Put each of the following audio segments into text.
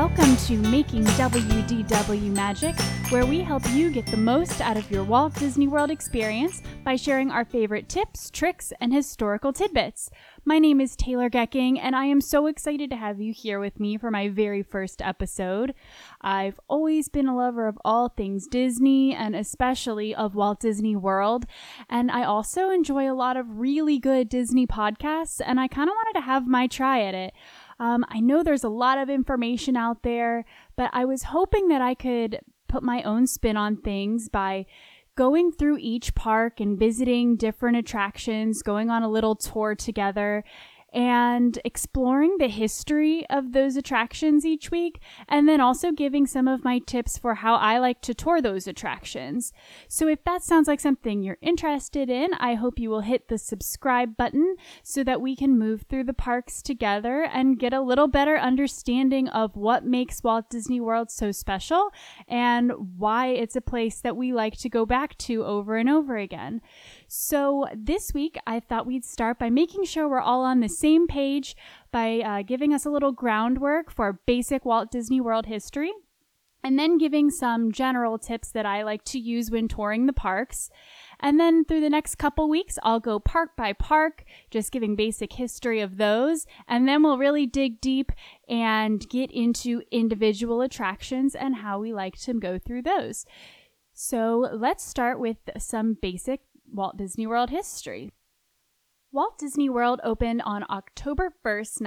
Welcome to Making WDW Magic, where we help you get the most out of your Walt Disney World experience by sharing our favorite tips, tricks, and historical tidbits. My name is Taylor Gecking, and I am so excited to have you here with me for my very first episode. I've always been a lover of all things Disney, and especially of Walt Disney World, and I also enjoy a lot of really good Disney podcasts, and I kind of wanted to have my try at it. I know there's a lot of information out there, but I was hoping that I could put my own spin on things by going through each park and visiting different attractions, going on a little tour together, and exploring the history of those attractions each week, and then also giving some of my tips for how I like to tour those attractions. So if that sounds like something you're interested in, I hope you will hit the subscribe button so that we can move through the parks together and get a little better understanding of what makes Walt Disney World so special and why it's a place that we like to go back to over and over again. So this week, I thought we'd start by making sure we're all on the same page by giving us a little groundwork for basic Walt Disney World history, and then giving some general tips that I like to use when touring the parks. And then through the next couple weeks, I'll go park by park, just giving basic history of those, and then we'll really dig deep and get into individual attractions and how we like to go through those. So let's start with some basic Walt Disney World history. Walt Disney World opened on October 1st,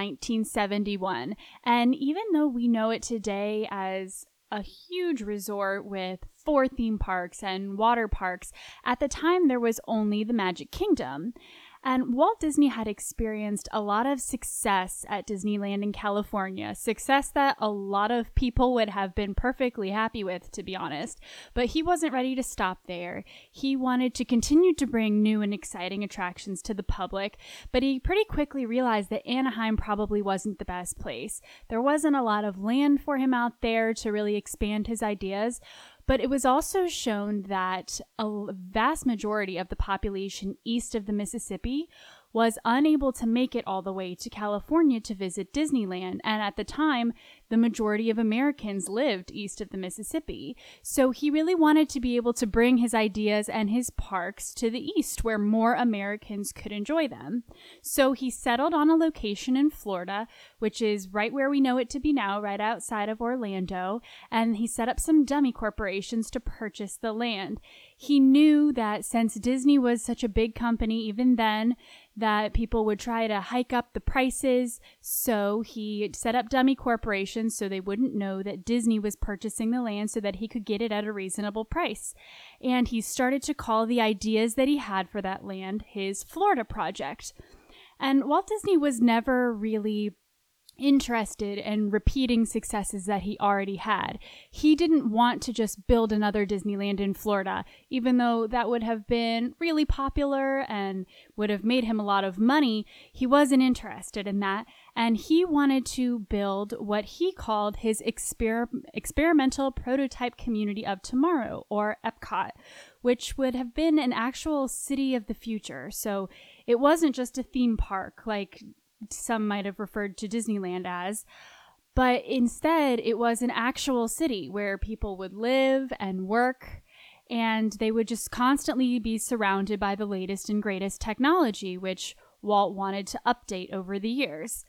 1971, and even though we know it today as a huge resort with 4 theme parks and water parks, at the time there was only the Magic Kingdom. And Walt Disney had experienced a lot of success at Disneyland in California, success that a lot of people would have been perfectly happy with, to be honest. But he wasn't ready to stop there. He wanted to continue to bring new and exciting attractions to the public, but he pretty quickly realized that Anaheim probably wasn't the best place. There wasn't a lot of land for him out there to really expand his ideas. But it was also shown that a vast majority of the population east of the Mississippi was unable to make it all the way to California to visit Disneyland. And at the time, the majority of Americans lived east of the Mississippi. So he really wanted to be able to bring his ideas and his parks to the east where more Americans could enjoy them. So he settled on a location in Florida, which is right where we know it to be now, right outside of Orlando. And he set up some dummy corporations to purchase the land. He knew that since Disney was such a big company even then, that people would try to hike up the prices, so he set up dummy corporations so they wouldn't know that Disney was purchasing the land so that he could get it at a reasonable price. And he started to call the ideas that he had for that land his Florida Project. And Walt Disney was never really interested in repeating successes that he already had. He didn't want to just build another Disneyland in Florida, even though that would have been really popular and would have made him a lot of money. He wasn't interested in that, and he wanted to build what he called his experimental prototype community of tomorrow, or Epcot, which would have been an actual city of the future. So it wasn't just a theme park like some might have referred to Disneyland as, but instead it was an actual city where people would live and work, and they would just constantly be surrounded by the latest and greatest technology, which Walt wanted to update over the years.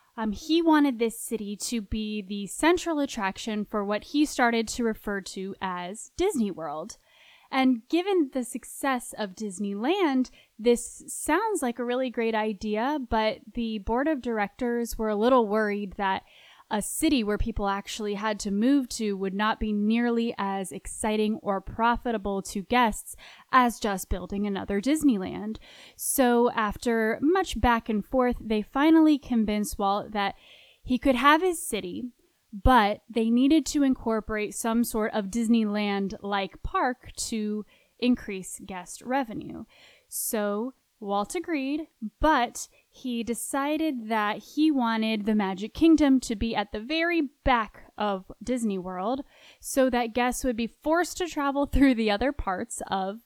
He wanted this city to be the central attraction for what he started to refer to as Disney World. And given the success of Disneyland, this sounds like a really great idea, but the board of directors were a little worried that a city where people actually had to move to would not be nearly as exciting or profitable to guests as just building another Disneyland. So after much back and forth, they finally convinced Walt that he could have his city, but they needed to incorporate some sort of Disneyland-like park to increase guest revenue. So Walt agreed, but he decided that he wanted the Magic Kingdom to be at the very back of Disney World so that guests would be forced to travel through the other parts of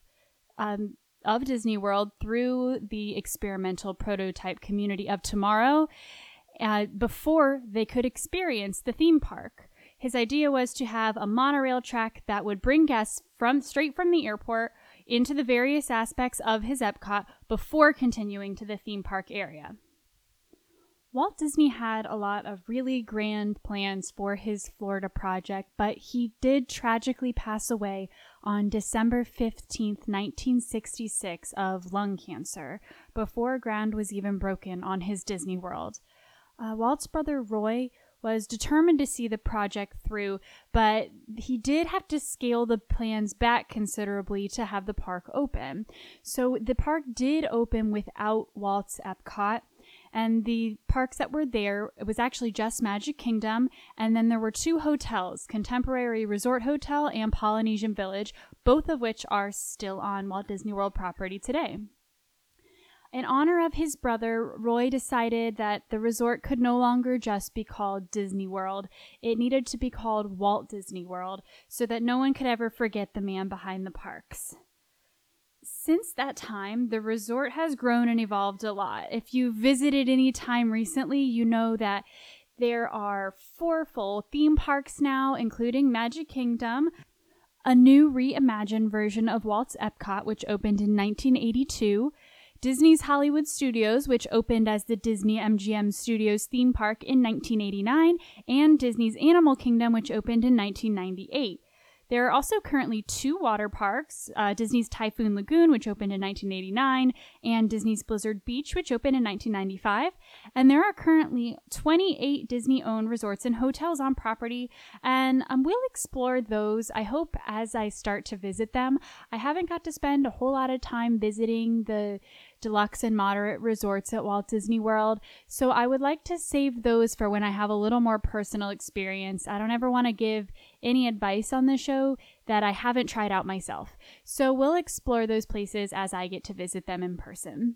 Disney World through the experimental prototype community of tomorrow before they could experience the theme park. His idea was to have a monorail track that would bring guests straight from the airport into the various aspects of his Epcot before continuing to the theme park area. Walt Disney had a lot of really grand plans for his Florida project, but he did tragically pass away on December 15th, 1966 of lung cancer, before ground was even broken on his Disney World. Walt's brother Roy was determined to see the project through, but he did have to scale the plans back considerably to have the park open. So the park did open without Walt's Epcot, and the parks that were there, it was actually just Magic Kingdom, and then there were 2 hotels, Contemporary Resort Hotel and Polynesian Village, both of which are still on Walt Disney World property today. In honor of his brother, Roy decided that the resort could no longer just be called Disney World. It needed to be called Walt Disney World so that no one could ever forget the man behind the parks. Since that time, the resort has grown and evolved a lot. If you visited any time recently, you know that there are 4 full theme parks now, including Magic Kingdom, a new reimagined version of Walt's Epcot, which opened in 1982, Disney's Hollywood Studios, which opened as the Disney MGM Studios theme park in 1989, and Disney's Animal Kingdom, which opened in 1998. There are also currently 2 water parks, Disney's Typhoon Lagoon, which opened in 1989, and Disney's Blizzard Beach, which opened in 1995. And there are currently 28 Disney-owned resorts and hotels on property, and we'll explore those, I hope, as I start to visit them. I haven't got to spend a whole lot of time visiting the deluxe and moderate resorts at Walt Disney World, so I would like to save those for when I have a little more personal experience. I don't ever want to give any advice on the show that I haven't tried out myself, so we'll explore those places as I get to visit them in person.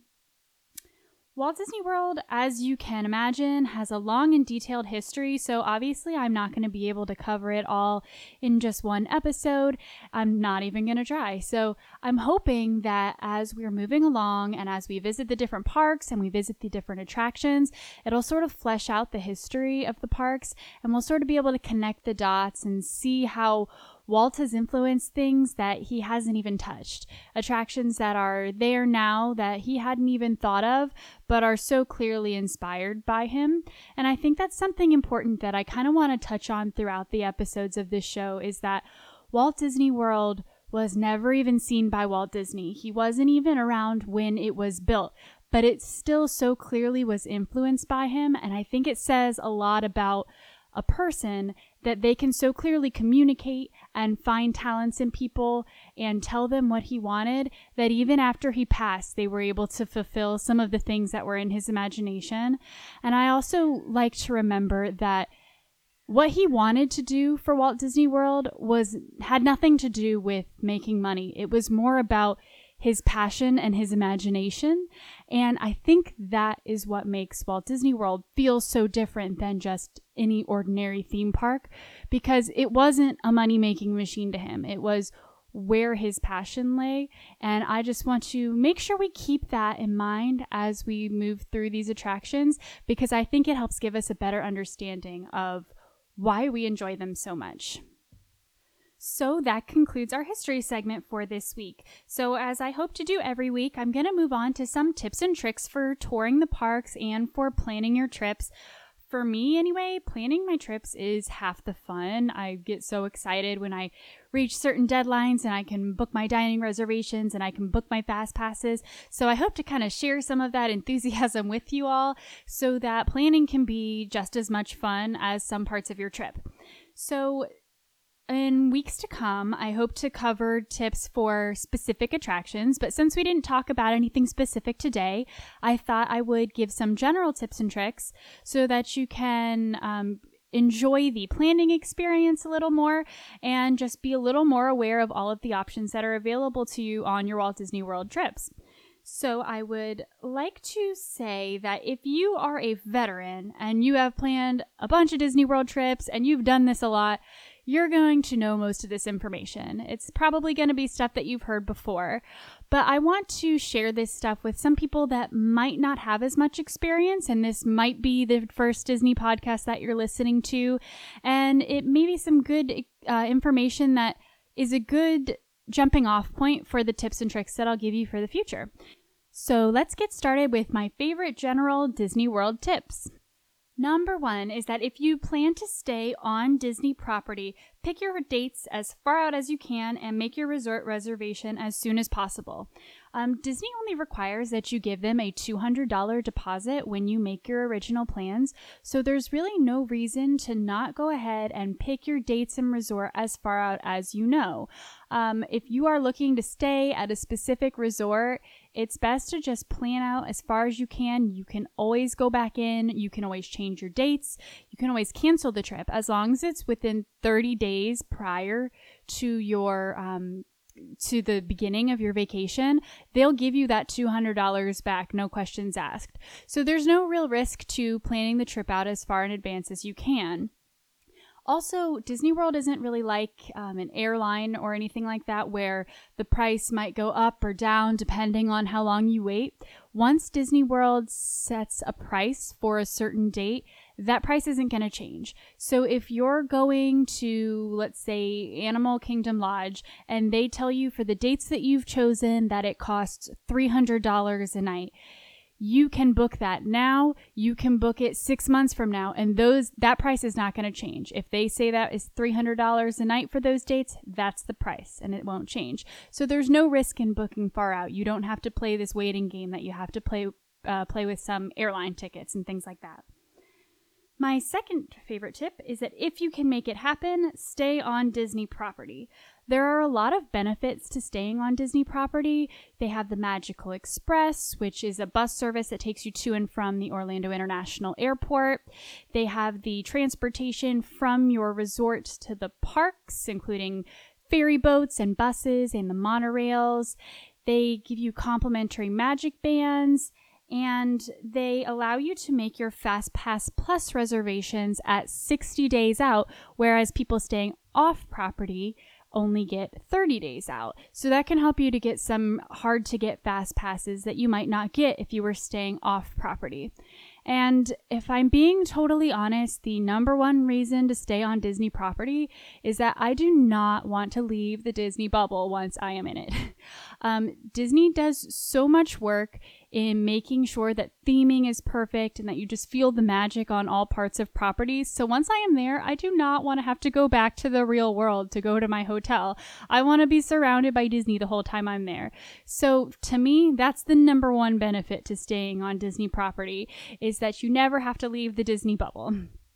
Walt Disney World, as you can imagine, has a long and detailed history, so obviously I'm not going to be able to cover it all in just one episode. I'm not even going to try. So I'm hoping that as we're moving along and as we visit the different parks and we visit the different attractions, it'll sort of flesh out the history of the parks, and we'll sort of be able to connect the dots and see how Walt has influenced things that he hasn't even touched, attractions that are there now that he hadn't even thought of, but are so clearly inspired by him. And I think that's something important that I kind of want to touch on throughout the episodes of this show, is that Walt Disney World was never even seen by Walt Disney. He wasn't even around when it was built, but it still so clearly was influenced by him. And I think it says a lot about a person that they can so clearly communicate and find talents in people and tell them what he wanted, that even after he passed, they were able to fulfill some of the things that were in his imagination. And I also like to remember that what he wanted to do for Walt Disney World had nothing to do with making money. It was more about his passion and his imagination. And I think that is what makes Walt Disney World feel so different than just any ordinary theme park, because it wasn't a money-making machine to him. It was where his passion lay. And I just want to make sure we keep that in mind as we move through these attractions, because I think it helps give us a better understanding of why we enjoy them so much. So that concludes our history segment for this week. So as I hope to do every week, I'm going to move on to some tips and tricks for touring the parks and for planning your trips. For me anyway, planning my trips is half the fun. I get so excited when I reach certain deadlines and I can book my dining reservations and I can book my fast passes. So I hope to kind of share some of that enthusiasm with you all so that planning can be just as much fun as some parts of your trip. So in weeks to come, I hope to cover tips for specific attractions, but since we didn't talk about anything specific today, I thought I would give some general tips and tricks so that you can enjoy the planning experience a little more and just be a little more aware of all of the options that are available to you on your Walt Disney World trips. So I would like to say that if you are a veteran and you have planned a bunch of Disney World trips and you've done this a lot, you're going to know most of this information. It's probably going to be stuff that you've heard before, But I want to share this stuff with some people that might not have as much experience, and this might be the first Disney podcast that you're listening to, and it may be some good information that is a good jumping off point for the tips and tricks that I'll give you for the future. So let's get started with my favorite general Disney World tips. Number 1 is that if you plan to stay on Disney property, pick your dates as far out as you can and make your resort reservation as soon as possible. Disney only requires that you give them a $200 deposit when you make your original plans, so there's really no reason to not go ahead and pick your dates and resort as far out as you know. If you are looking to stay at a specific resort, it's best to just plan out as far as you can. You can always go back in, you can always change your dates, you can always cancel the trip as long as it's within 30 days prior to your to the beginning of your vacation. They'll give you that $200 back, no questions asked. So there's no real risk to planning the trip out as far in advance as you can. Also, Disney World isn't really like an airline or anything like that where the price might go up or down depending on how long you wait. Once Disney World sets a price for a certain date, that price isn't going to change. So if you're going to, let's say, Animal Kingdom Lodge, and they tell you for the dates that you've chosen that it costs $300 a night, you can book that now, you can book it 6 months from now, and that price is not going to change. If they say that is $300 a night for those dates, that's the price, and it won't change. So there's no risk in booking far out. You don't have to play this waiting game that you have to play with some airline tickets and things like that. My second favorite tip is that if you can make it happen, stay on Disney property. There are a lot of benefits to staying on Disney property. They have the Magical Express, which is a bus service that takes you to and from the Orlando International Airport. They have the transportation from your resort to the parks, including ferry boats and buses and the monorails. They give you complimentary Magic Bands, and they allow you to make your FastPass Plus reservations at 60 days out, whereas people staying off property only get 30 days out. So that can help you to get some hard to get fast passes that you might not get if you were staying off property. And if I'm being totally honest, the number one reason to stay on Disney property is that I do not want to leave the Disney bubble once I am in it. Disney does so much work in making sure that theming is perfect and that you just feel the magic on all parts of properties. So once I am there, I do not want to have to go back to the real world to go to my hotel. I want to be surrounded by Disney the whole time I'm there. So to me, that's the number one benefit to staying on Disney property, is that you never have to leave the Disney bubble.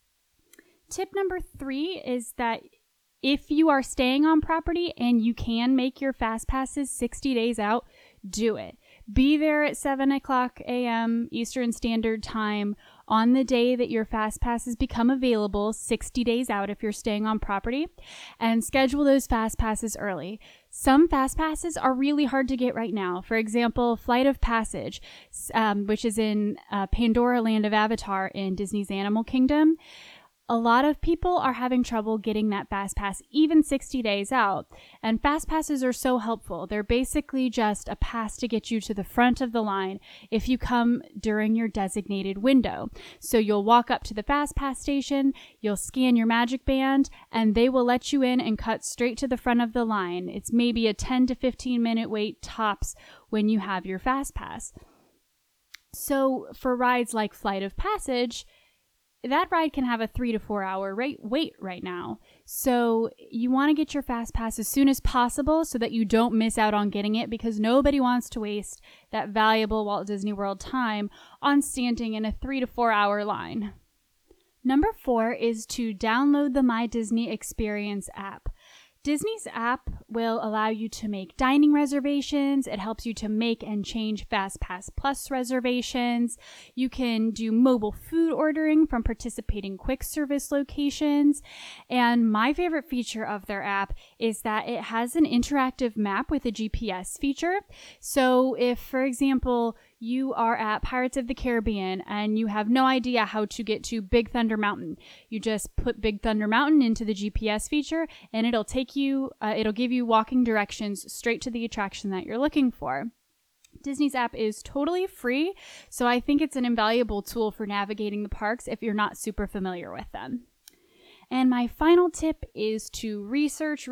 Tip number 3 is that if you are staying on property and you can make your fast passes 60 days out, do it. Be there at 7 o'clock a.m. Eastern Standard Time on the day that your fast passes become available, 60 days out if you're staying on property, and schedule those fast passes early. Some fast passes are really hard to get right now. For example, Flight of Passage, which is in Pandora Land of Avatar in Disney's Animal Kingdom. A lot of people are having trouble getting that fast pass even 60 days out. And fast passes are so helpful. They're basically just a pass to get you to the front of the line if you come during your designated window. So you'll walk up to the fast pass station, you'll scan your Magic Band, and they will let you in and cut straight to the front of the line. It's maybe a 10 to 15 minute wait tops when you have your fast pass. So for rides like Flight of Passage, that ride can have a 3 to 4 hour wait right now. So you want to get your fast pass as soon as possible so that you don't miss out on getting it, because nobody wants to waste that valuable Walt Disney World time on standing in a 3 to 4 hour line. Number 4 is to download the My Disney Experience app. Disney's app will allow you to make dining reservations. It helps you to make and change FastPass Plus reservations. You can do mobile food ordering from participating quick service locations. And my favorite feature of their app is that it has an interactive map with a GPS feature. So if, for example, you are at Pirates of the Caribbean and you have no idea how to get to Big Thunder Mountain, you just put Big Thunder Mountain into the GPS feature and it'll take it'll give you walking directions straight to the attraction that you're looking for. Disney's app is totally free, so I think it's an invaluable tool for navigating the parks if you're not super familiar with them. And my final tip is to research.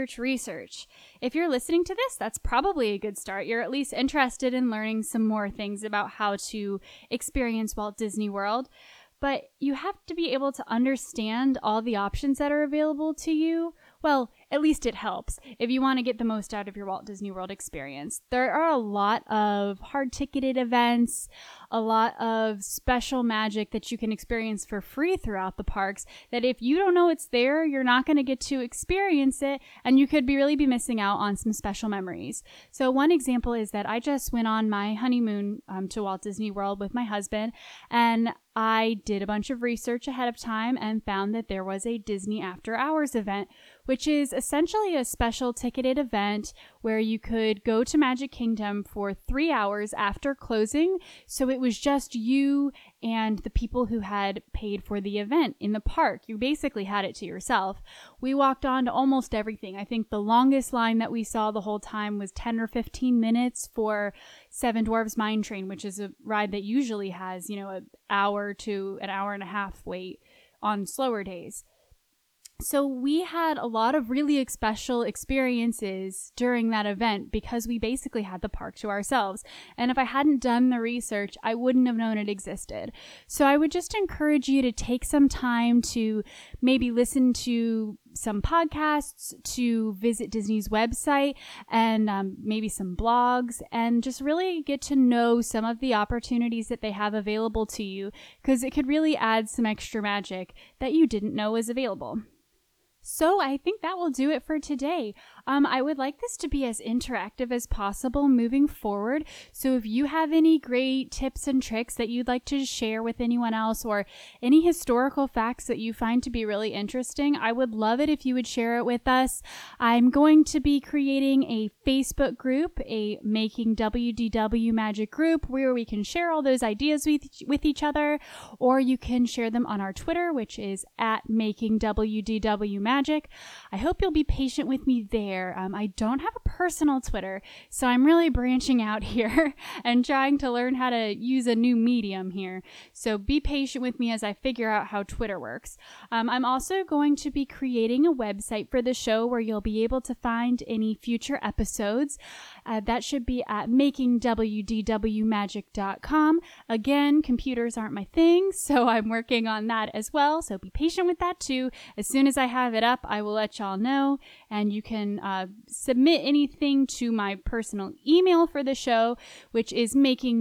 If you're listening to this, that's probably a good start. You're at least interested in learning some more things about how to experience Walt Disney World. But you have to be able to understand all the options that are available to you. Well, at least it helps if you want to get the most out of your Walt Disney World experience. There are a lot of hard-ticketed events, a lot of special magic that you can experience for free throughout the parks that if you don't know it's there, you're not going to get to experience it, and you could really be missing out on some special memories. So one example is that I just went on my honeymoon to Walt Disney World with my husband, and I did a bunch of research ahead of time and found that there was a Disney After Hours event, which is essentially a special ticketed event where you could go to Magic Kingdom for 3 hours after closing. So it was just you and the people who had paid for the event in the park. You basically had it to yourself. We walked on to almost everything. I think the longest line that we saw the whole time was 10 or 15 minutes for Seven Dwarfs Mine Train, which is a ride that usually has, an hour to an hour and a half wait on slower days. So we had a lot of really special experiences during that event because we basically had the park to ourselves. And if I hadn't done the research, I wouldn't have known it existed. So I would just encourage you to take some time to maybe listen to some podcasts, to visit Disney's website and maybe some blogs, and just really get to know some of the opportunities that they have available to you, because it could really add some extra magic that you didn't know was available. So I think that will do it for today. I would like this to be as interactive as possible moving forward. So if you have any great tips and tricks that you'd like to share with anyone else, or any historical facts that you find to be really interesting, I would love it if you would share it with us. I'm going to be creating a Facebook group, a Making WDW Magic group, where we can share all those ideas with each other, or you can share them on our Twitter, which is at Making WDW Magic. I hope you'll be patient with me there. I don't have a personal Twitter, so I'm really branching out here and trying to learn how to use a new medium here. So be patient with me as I figure out how Twitter works. I'm also going to be creating a website for the show where you'll be able to find any future episodes. That should be at makingwdwmagic.com. Again, computers aren't my thing, so I'm working on that as well. So be patient with that too. As soon as I have it up, I will let y'all know, and you can submit anything to my personal email for the show, which is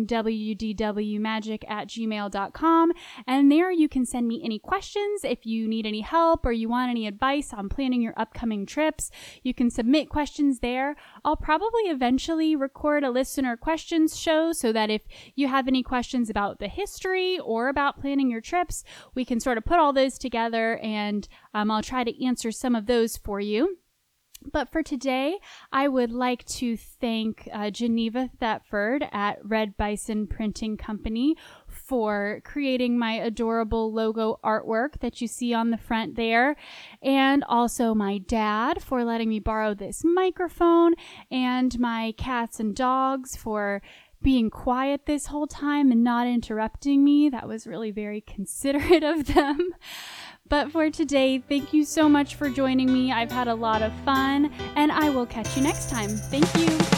makingwdwmagic@gmail.com, and there you can send me any questions. If you need any help or you want any advice on planning your upcoming trips, you can submit questions there. I'll probably eventually record a listener questions show so that if you have any questions about the history or about planning your trips, we can sort of put all those together, and I'll try to answer some of those for you. But for today, I would like to thank Geneva Thetford at Red Bison Printing Company for creating my adorable logo artwork that you see on the front there, and also my dad for letting me borrow this microphone, and my cats and dogs for being quiet this whole time and not interrupting me. That was really very considerate of them. But for today, thank you so much for joining me. I've had a lot of fun, and I will catch you next time. Thank you.